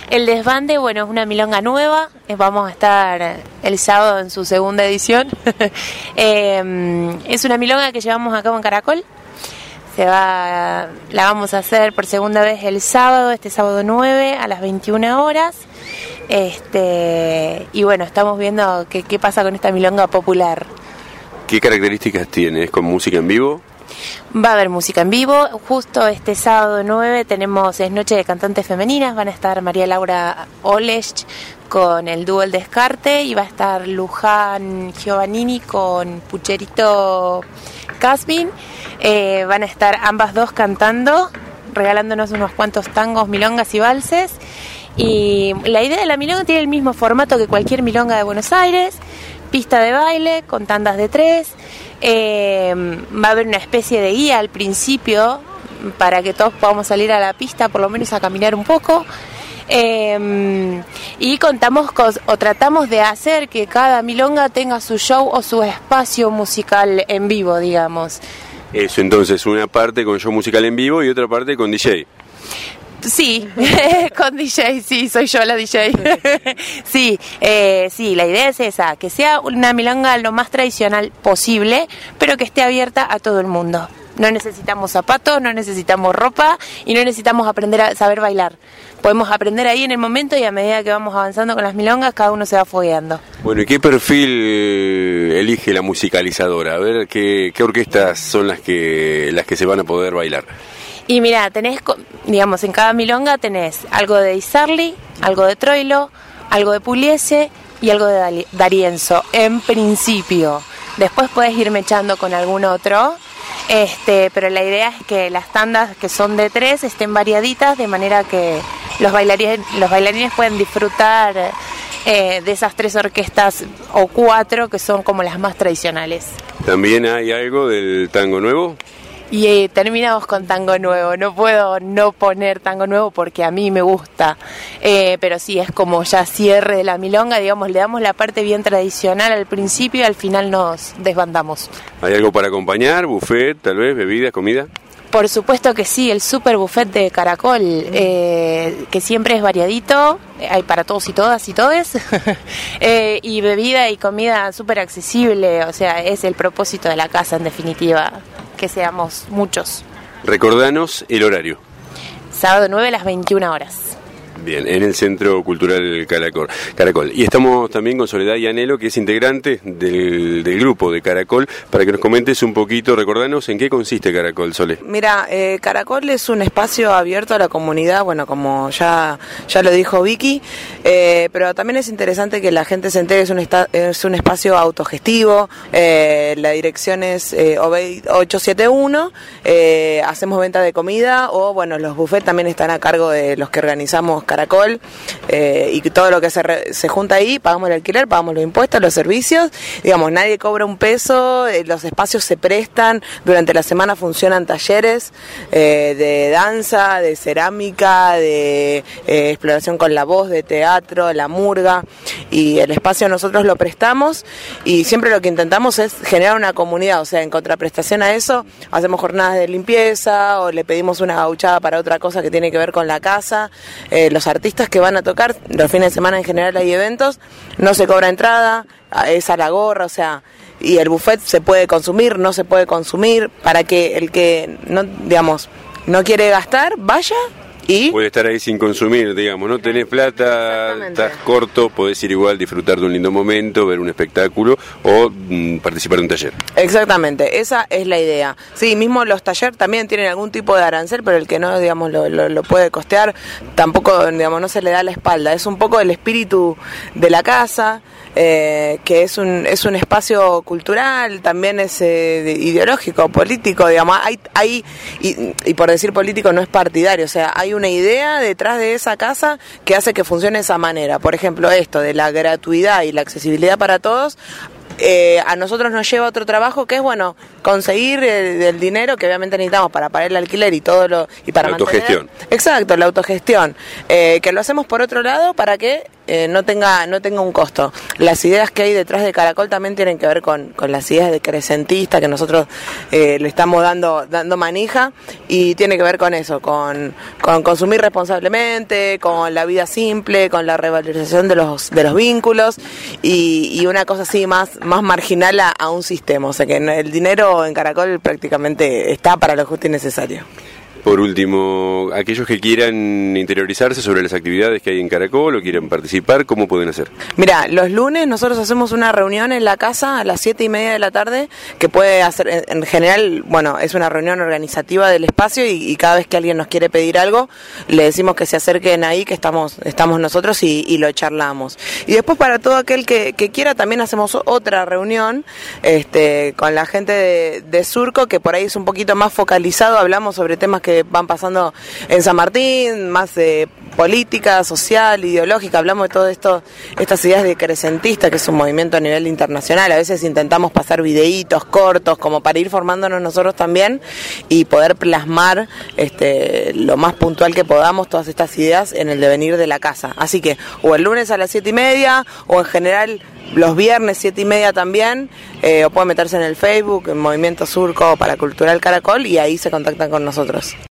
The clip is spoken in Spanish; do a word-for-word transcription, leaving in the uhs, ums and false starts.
El desbande, bueno, es una milonga nueva, eh, vamos a estar el sábado en su segunda edición. eh, es una milonga que llevamos a cabo en Caracol. Se va, la vamos a hacer por segunda vez el sábado, este sábado nueve a las veintiuna horas. Este, y bueno, estamos viendo qué, qué pasa con esta milonga popular. ¿Qué características tiene? ¿Es con música en vivo? Va a haber música en vivo. Justo este sábado nueve tenemos es Noche de Cantantes Femeninas. Van a estar María Laura Olesch con el dúo El Descarte y va a estar Luján Giovannini con Pucherito Casbin. Eh, van a estar ambas dos cantando, regalándonos unos cuantos tangos, milongas y valses. Y la idea de la milonga tiene el mismo formato que cualquier milonga de Buenos Aires. Pista de baile con tandas de tres. Eh, va a haber una especie de guía al principio para que todos podamos salir a la pista, por lo menos a caminar un poco. Eh, y contamos con, o tratamos de hacer que cada milonga tenga su show o su espacio musical en vivo, digamos. Eso, entonces, una parte con show musical en vivo y otra parte con D J. Sí, con D J, sí, soy yo la D J. sí, eh, sí, la idea es esa, que sea una milonga lo más tradicional posible, pero que esté abierta a todo el mundo. No necesitamos zapatos, no necesitamos ropa y no necesitamos aprender a saber bailar. Podemos aprender ahí en el momento y a medida que vamos avanzando con las milongas, cada uno se va fogueando. Bueno, ¿y qué perfil elige la musicalizadora? A ver, ¿qué, qué orquestas son las que, las que se van a poder bailar? Y mira, tenés, digamos, en cada milonga tenés algo de Di Sarli, algo de Troilo, algo de Pugliese y algo de D'Arienzo, en principio. Después podés irme echando con algún otro, este, pero la idea es que las tandas que son de tres estén variaditas, de manera que los bailarines, los bailarines pueden disfrutar eh, de esas tres orquestas o cuatro que son como las más tradicionales. ¿También hay algo del tango nuevo? Y eh, terminamos con tango nuevo. No puedo no poner tango nuevo porque a mí me gusta, eh, pero sí, es como ya cierre de la milonga, digamos, le damos la parte bien tradicional al principio y al final nos desbandamos. ¿Hay algo para acompañar? ¿Buffet, tal vez? ¿Bebidas, comida? Por supuesto que sí, el super buffet de Caracol, eh, que siempre es variadito, hay para todos y todas y todes, eh, y bebida y comida súper accesible, o sea, es el propósito de la casa en definitiva, que seamos muchos. Recordanos el horario. Sábado nueve a las veintiuna horas. Bien, en el Centro Cultural Caracol. Caracol. Y estamos también con Soledad Ianello, que es integrante del, del grupo de Caracol, para que nos comentes un poquito, recordanos en qué consiste Caracol, Sole. Mira, eh, Caracol es un espacio abierto a la comunidad, bueno, como ya, ya lo dijo Vicky, eh, pero también es interesante que la gente se entere, es un, esta, es un espacio autogestivo, eh, la dirección es eh, ochocientos setenta y uno, eh, hacemos venta de comida, o bueno, los buffets también están a cargo de los que organizamos Caracol, eh, y todo lo que se, re, se junta ahí, pagamos el alquiler, pagamos los impuestos, los servicios, digamos, nadie cobra un peso, eh, los espacios se prestan, durante la semana funcionan talleres eh, de danza, de cerámica, de eh, exploración con la voz, de teatro, la murga, y el espacio nosotros lo prestamos y siempre lo que intentamos es generar una comunidad, o sea, en contraprestación a eso, hacemos jornadas de limpieza o le pedimos una gauchada para otra cosa que tiene que ver con la casa. eh, los artistas que van a tocar, los fines de semana en general hay eventos, no se cobra entrada, es a la gorra, o sea, y el buffet se puede consumir, no se puede consumir, para que el que no, digamos, no quiere gastar, vaya y... Puede estar ahí sin consumir, digamos, no tenés plata, estás corto, podés ir igual, disfrutar de un lindo momento, ver un espectáculo o mm, participar de un taller. Exactamente, esa es la idea. Sí, mismo los talleres también tienen algún tipo de arancel, pero el que no, digamos, lo, lo, lo puede costear, tampoco, digamos, no se le da la espalda. Es un poco el espíritu de la casa, eh, que es un es un espacio cultural, también es eh, ideológico, político, digamos, hay, hay y, y por decir político no es partidario, o sea, hay una idea detrás de esa casa que hace que funcione de esa manera. Por ejemplo, esto de la gratuidad y la accesibilidad para todos, eh, a nosotros nos lleva otro trabajo que es, bueno, conseguir el, el dinero que obviamente necesitamos para pagar el alquiler y todo lo y para la autogestión. Mantener. Exacto, la autogestión, eh, que lo hacemos por otro lado para que eh, no tenga no tenga un costo. Las ideas que hay detrás de Caracol también tienen que ver con, con las ideas de crecentista que nosotros eh, le estamos dando dando manija, y tiene que ver con eso, con, con consumir responsablemente, con la vida simple, con la revalorización de los de los vínculos y, y una cosa así más, más marginal a, a un sistema. O sea que el dinero en Caracol prácticamente está para lo justo y necesario. Por último, aquellos que quieran interiorizarse sobre las actividades que hay en Caracol o quieran participar, ¿cómo pueden hacer? Mira, los lunes nosotros hacemos una reunión en la casa a las siete y media de la tarde, que puede hacer, en general, bueno, es una reunión organizativa del espacio y, y cada vez que alguien nos quiere pedir algo, le decimos que se acerquen ahí, que estamos estamos nosotros y, y lo charlamos. Y después para todo aquel que, que quiera también hacemos otra reunión este, con la gente de, de Surco, que por ahí es un poquito más focalizado, hablamos sobre temas que van pasando en San Martín, más de política, social, ideológica, hablamos de todo esto, estas ideas de crecentista, que es un movimiento a nivel internacional. A veces intentamos pasar videitos cortos como para ir formándonos nosotros también y poder plasmar este, lo más puntual que podamos todas estas ideas en el devenir de la casa. Así que o el lunes a las siete y media o en general los viernes siete y media también, eh, o pueden meterse en el Facebook, en Movimiento Surco Paracultural Caracol, y ahí se contactan con nosotros.